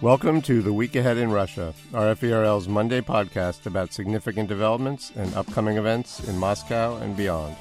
Welcome to The Week Ahead in Russia, RFE/RL's Monday podcast about significant developments and upcoming events in Moscow and beyond.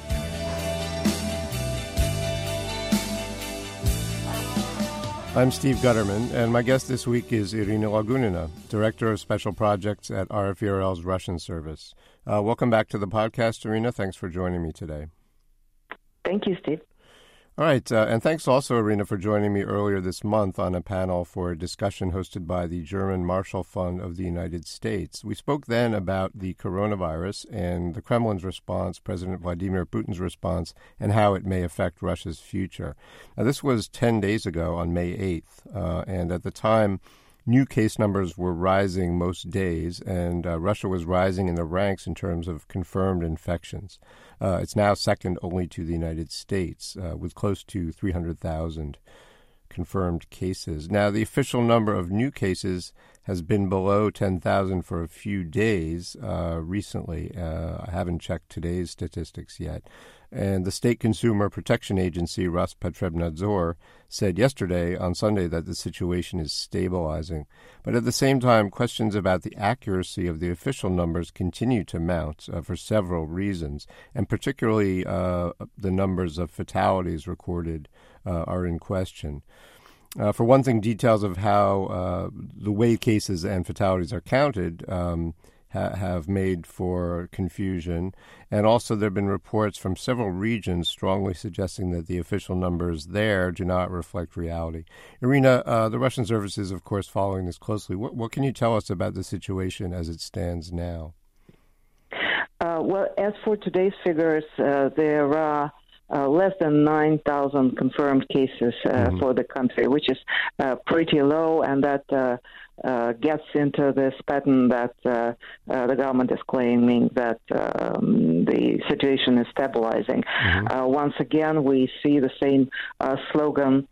I'm Steve Gutterman, and my guest this week is Irina Lagunina, Director of Special Projects at RFE/RL's Russian service. Welcome back to the podcast, Irina. Thanks for joining me today. Thank you, Steve. All right, and thanks also, Irina, for joining me earlier this month on a panel for a discussion hosted by the German Marshall Fund of the United States. We spoke then about the coronavirus and the Kremlin's response, President Vladimir Putin's response, and how it may affect Russia's future. Now, this was 10 days ago on May 8th, and at the time, new case numbers were rising most days, and Russia was rising in the ranks in terms of confirmed infections. It's now second only to the United States, with close to 300,000 confirmed cases. Now, the official number of new cases has been below 10,000 for a few days recently. I haven't checked today's statistics yet. And the State Consumer Protection Agency, Rospotrebnadzor, said yesterday on Sunday that the situation is stabilizing. But at the same time, questions about the accuracy of the official numbers continue to mount for several reasons, and particularly the numbers of fatalities recorded are in question. For one thing, details of how the way cases and fatalities are counted have made for confusion. And also there have been reports from several regions strongly suggesting that the official numbers there do not reflect reality. Irina, the Russian service is, of course, following this closely. What can you tell us about the situation as it stands now? Well, as for today's figures, there are less than 9,000 confirmed cases for the country, which is pretty low, and that gets into this pattern that the government is claiming that the situation is stabilizing. Once again, we see the same slogan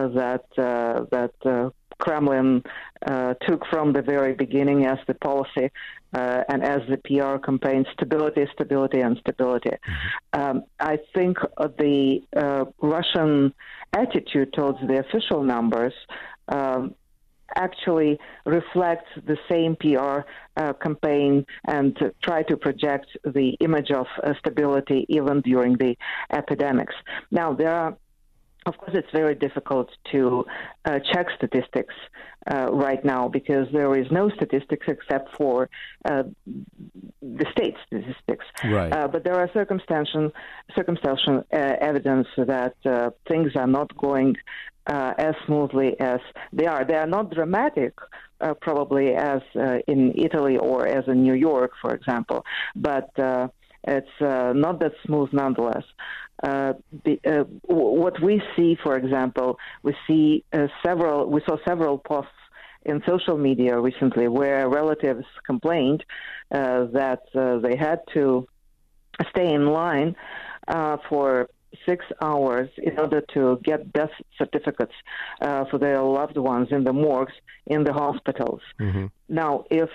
that Kremlin took from the very beginning as the policy and as the PR campaign: stability, stability, and stability. I think the Russian attitude towards the official numbers actually reflects the same PR campaign and try to project the image of stability even during the epidemics. Now, of course, it's very difficult to check statistics right now because there is no statistics except for the state statistics. Right. But there are circumstantial evidence that things are not going as smoothly as they are. They are not dramatic, probably as in Italy or as in New York, for example, but it's not that smooth nonetheless. What we see, for example, we saw several posts in social media recently where relatives complained that they had to stay in line for 6 hours in order to get death certificates for their loved ones in the morgues, in the hospitals. Now, if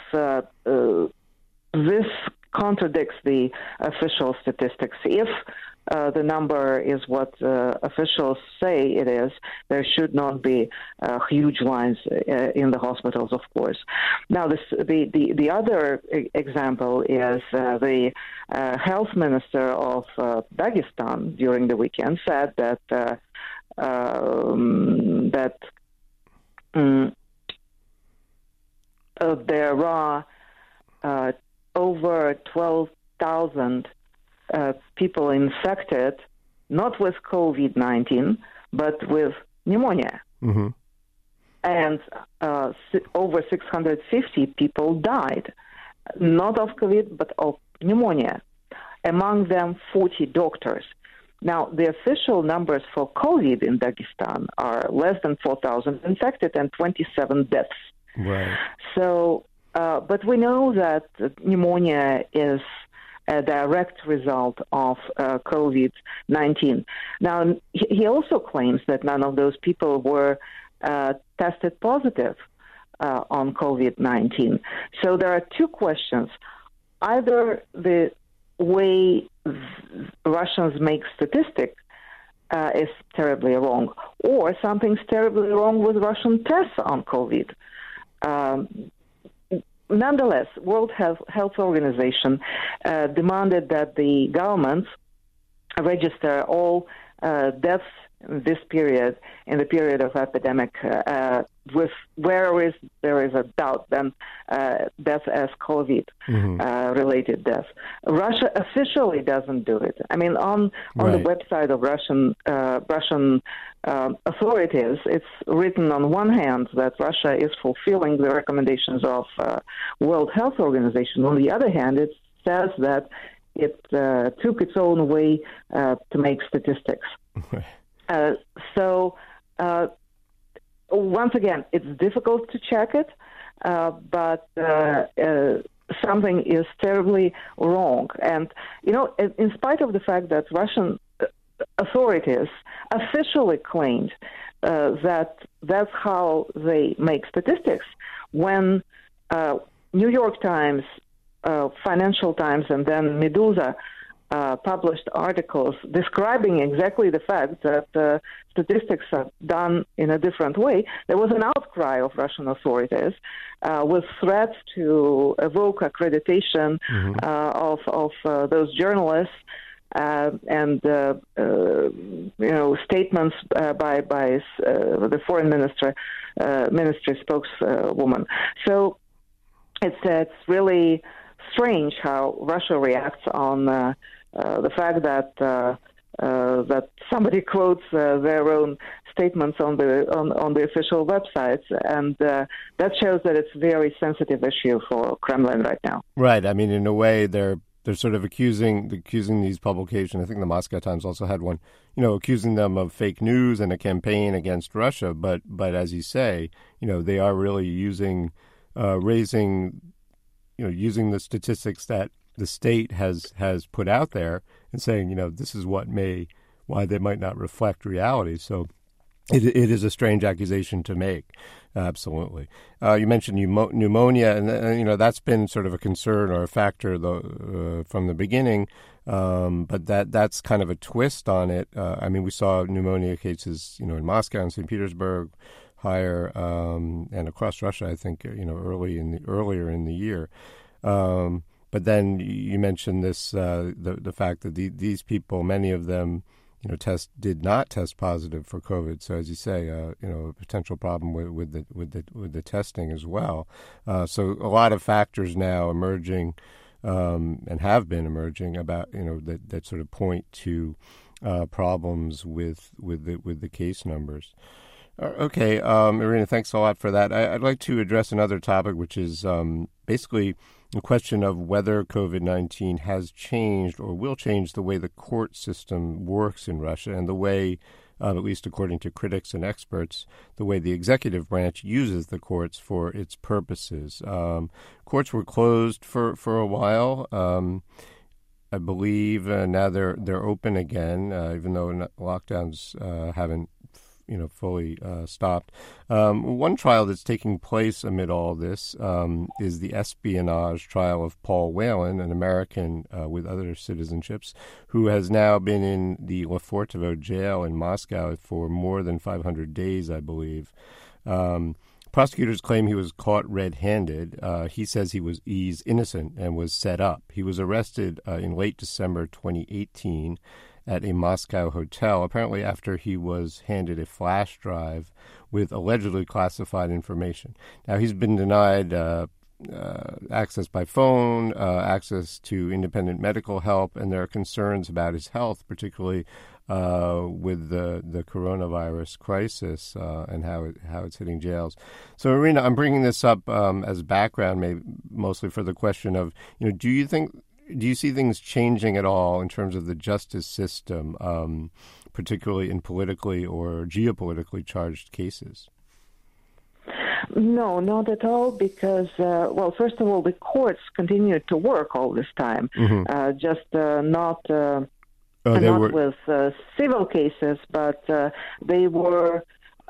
this contradicts the official statistics, if the number is what officials say it is, there should not be huge lines in the hospitals, of course. Now, the other example is the health minister of Dagestan during the weekend said that there are over 12,000 people infected, not with COVID-19, but with pneumonia. And over 650 people died, not of COVID, but of pneumonia. Among them, 40 doctors. Now, the official numbers for COVID in Dagestan are less than 4,000 infected and 27 deaths. Right. So, but we know that pneumonia is a direct result of COVID-19. Now, he also claims that none of those people were tested positive on COVID-19. So there are two questions. Either the way Russians make statistics is terribly wrong, or something's terribly wrong with Russian tests on COVID. Nonetheless, World Health Organization demanded that the governments register all deaths in this period, in the period of epidemic, with where there is a doubt, then death as COVID-related deaths. Russia officially doesn't do it. I mean, on the website of Russian authorities, it's written on one hand that Russia is fulfilling the recommendations of World Health Organization. On the other hand, it says that it took its own way to make statistics. So once again, it's difficult to check it, but something is terribly wrong. And, in spite of the fact that Russian authorities officially claimed that that's how they make statistics, when New York Times, Financial Times, and then Medusa published articles describing exactly the fact that statistics are done in a different way, there was an outcry of Russian authorities with threats to evoke accreditation of those journalists and statements by the foreign ministry spokeswoman. So it's really strange how Russia reacts on the fact that that somebody quotes their own statements on the official websites, and that shows that it's a very sensitive issue for Kremlin right now. Right. I mean, in a way, they're sort of accusing these publications. I think the Moscow Times also had one, accusing them of fake news and a campaign against Russia. But as you say, they are really using using the statistics that the state has put out there and saying, this is why they might not reflect reality. So it is a strange accusation to make. Absolutely. You mentioned pneumonia, and that's been sort of a concern or a factor from the beginning. But that's kind of a twist on it. We saw pneumonia cases, in Moscow and St. Petersburg, higher, and across Russia, I think, earlier in the year. But then you mentioned this, the fact that these people, many of them, did not test positive for COVID. So as you say, a potential problem with the testing as well. So a lot of factors now emerging, and have been emerging about, that sort of point to problems with the case numbers. Okay, Irina, thanks a lot for that. I'd like to address another topic, which is basically the question of whether COVID-19 has changed or will change the way the court system works in Russia and the way, at least according to critics and experts, the way the executive branch uses the courts for its purposes. Courts were closed for a while. I believe now they're open again, even though lockdowns haven't fully stopped. One trial that's taking place amid all this is the espionage trial of Paul Whelan, an American with other citizenships, who has now been in the Lefortovo jail in Moscow for more than 500 days, I believe. Prosecutors claim he was caught red-handed. He says he's innocent and was set up. He was arrested in late December 2018 at a Moscow hotel, apparently after he was handed a flash drive with allegedly classified information. Now, he's been denied access by phone, access to independent medical help, and there are concerns about his health, particularly with the coronavirus crisis and how it's hitting jails. So, Irina, I'm bringing this up as background, maybe mostly for the question of, do you see things changing at all in terms of the justice system, particularly in politically or geopolitically charged cases? No, not at all, because, first of all, the courts continued to work all this time, just not with civil cases, but they were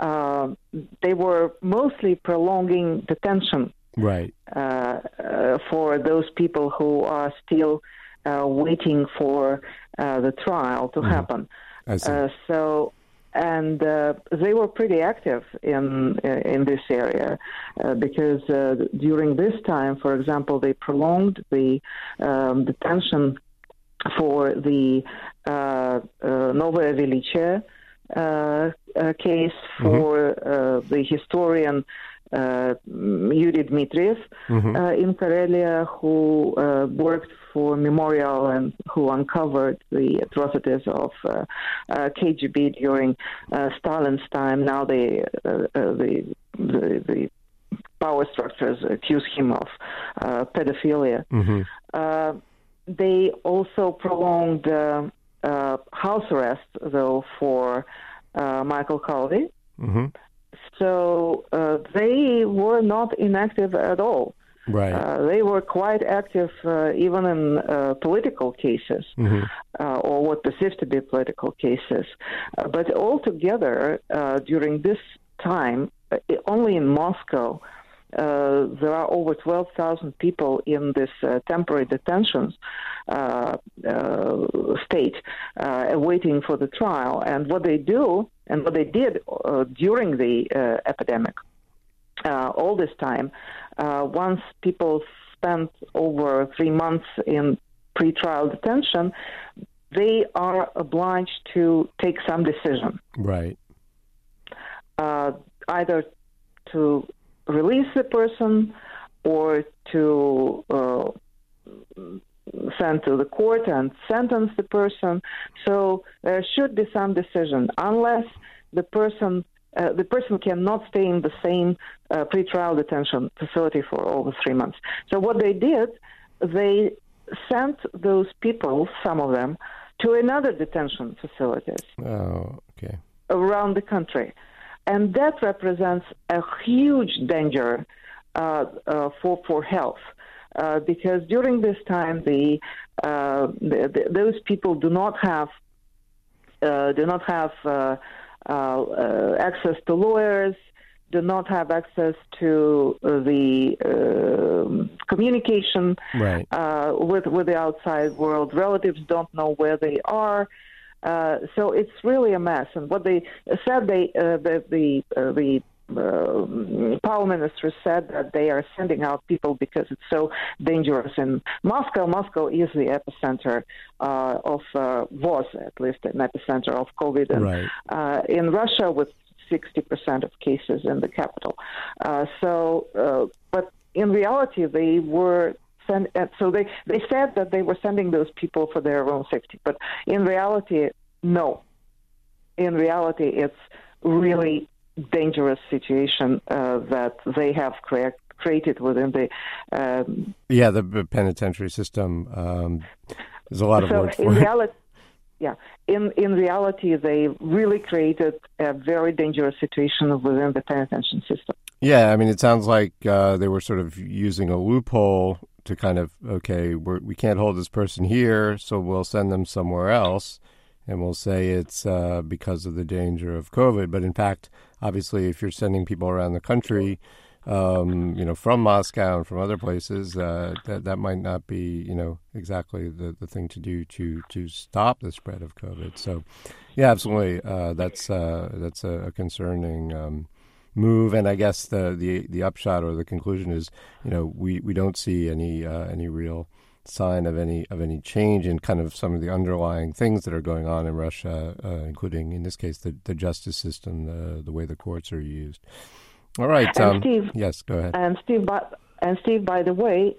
mostly prolonging detention. Right. For those people who are still waiting for the trial to happen. I see. And they were pretty active in this area because during this time, for example, they prolonged the detention for the Novaya Velichia case for the historian Yuri Dmitriev in Karelia, who worked for Memorial and who uncovered the atrocities of KGB during Stalin's time. Now the power structures accuse him of pedophilia. They also prolonged house arrest, though, for Michael Calvi. So they were not inactive at all. Right. They were quite active even in political cases, or what perceived to be political cases. But altogether, during this time, only in Moscow, there are over 12,000 people in this temporary detention state waiting for the trial. And what they do, and what they did during the epidemic, all this time, once people spent over 3 months in pretrial detention, they are obliged to take some decision. Right. Either to release the person or to send to the court and sentence the person. So there should be some decision, unless the person cannot stay in the same pretrial detention facility for over 3 months. So what they did, they sent those people, some of them, to another detention facilities around the country. And that represents a huge danger for health, because during this time, those people do not have access to lawyers, do not have access to the communication with the outside world. Relatives don't know where they are. So it's really a mess. And what they said, the power minister said that they are sending out people because it's so dangerous in Moscow. Moscow is the epicenter was at least an epicenter of COVID. And, in Russia, with 60% of cases in the capital. But in reality, they were so they said that they were sending those people for their own safety. But in reality, no. In reality, it's really dangerous situation that they have created within the the penitentiary system. There's a lot of work for it. In reality, they really created a very dangerous situation within the penitentiary system. Yeah, I mean, it sounds like they were sort of using a loophole to kind of, we can't hold this person here, so we'll send them somewhere else, and we'll say it's because of the danger of COVID. But in fact, obviously, if you're sending people around the country, from Moscow and from other places, that might not be, exactly the thing to do to stop the spread of COVID. So, yeah, absolutely, that's a concerning move. And I guess the upshot or the conclusion is, we don't see any real sign of any change in kind of some of the underlying things that are going on in Russia, including in this case the justice system, the way the courts are used. All right, Steve. Yes, go ahead. And Steve, by the way,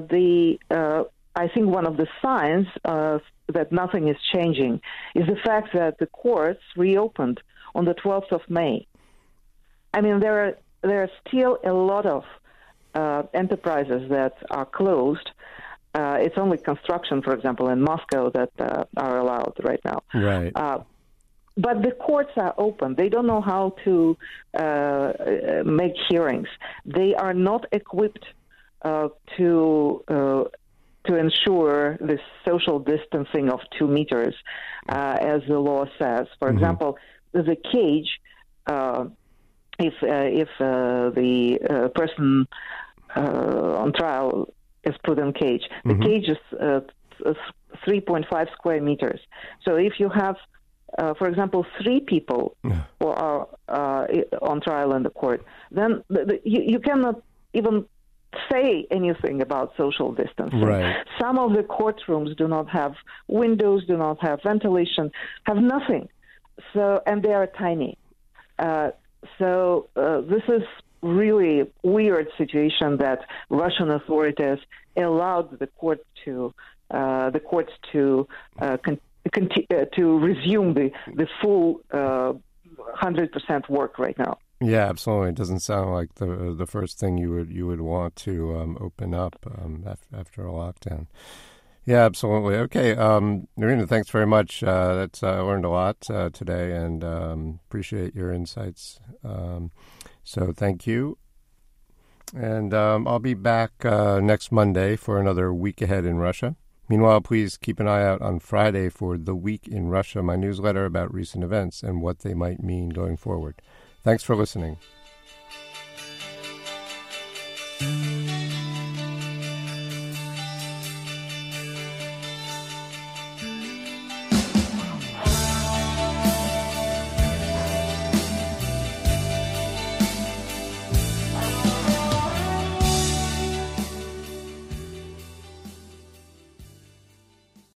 I think one of the signs that nothing is changing is the fact that the courts reopened on the 12th of May. I mean, there are still a lot of enterprises that are closed. It's only construction, for example, in Moscow that are allowed right now. Right. But the courts are open. They don't know how to make hearings. They are not equipped to ensure the social distancing of 2 meters, as the law says. For example, the cage. If the person on trial is put in cage, the cage is 3.5 square meters. So if you have for example, 3 people who are on trial in the court, then you cannot even say anything about social distancing. Right. Some of the courtrooms do not have windows, do not have ventilation, have nothing. So, and they are tiny. This is really weird situation that Russian authorities allowed the courts to resume the full 100% work right now. Yeah, absolutely. It doesn't sound like the first thing you would want to open up after a lockdown. Yeah, absolutely. Okay, Irina, thanks very much. I learned a lot today, and appreciate your insights. So thank you. And I'll be back next Monday for another Week Ahead in Russia. Meanwhile, please keep an eye out on Friday for The Week in Russia, my newsletter about recent events and what they might mean going forward. Thanks for listening.